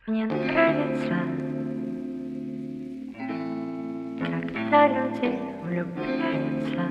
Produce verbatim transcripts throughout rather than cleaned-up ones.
Мне нравится, когда люди влюбляются.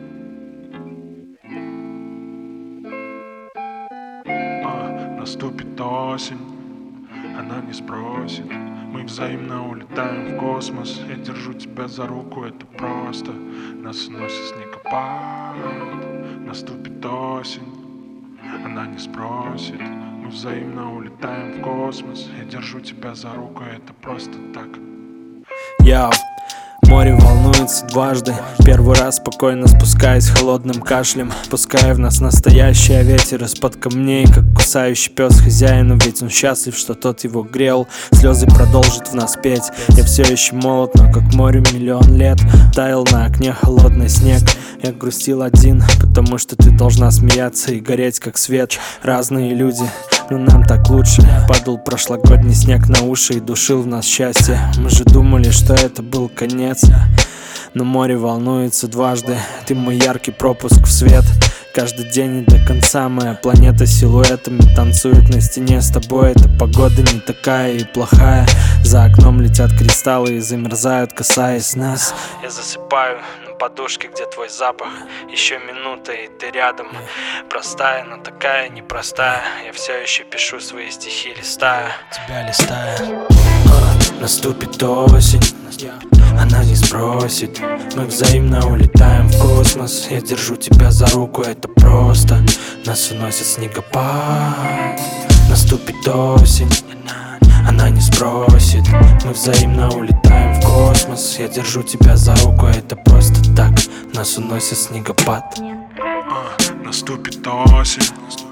А, наступит осень, она не спросит. Мы взаимно улетаем в космос. Я держу тебя за руку, это просто. Нас уносит снегопад. Наступит осень, она не спросит. Мы взаимно улетаем в космос. Я держу тебя за руку, это просто так. Яу, море волнуется дважды. Первый раз спокойно спускаясь холодным кашлем, пуская в нас настоящий ветер из-под камней, как кусающий пес хозяину. Ведь он счастлив, что тот его грел. Слезы продолжат в нас петь. Я все еще молод, но как море миллион лет. Таял на окне холодный снег. Я грустил один, потому что ты должна смеяться и гореть как свет. Разные люди, но нам так лучше. Падал прошлогодний снег на уши и душил в нас счастье. Мы же думали, что это был конец, но море волнуется дважды. Ты мой яркий пропуск в свет. Каждый день и до конца моя планета силуэтами танцует на стене с тобой. Эта погода не такая и плохая. За окном летят кристаллы и замерзают, касаясь нас. Я засыпаю на подушке, где твой запах. Еще минута и ты рядом. Простая, но такая непростая. Я все еще пишу свои стихи, листая тебя, листая. А, наступит осень, она не спросит. Мы взаимно улетаем в космос. Я держу тебя за руку, это просто. Нас уносит снегопад. Наступит осень, она не спросит. Мы взаимно улетаем в космос. Я держу тебя за руку, это просто так. Нас уносит снегопад. А, наступит осень,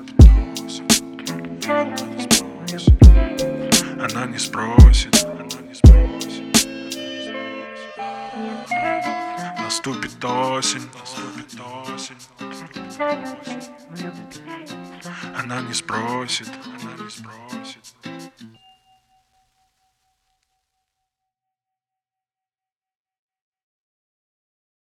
она не спросит. Наступит осень, наступит осень. Она не спросит, она не спросит.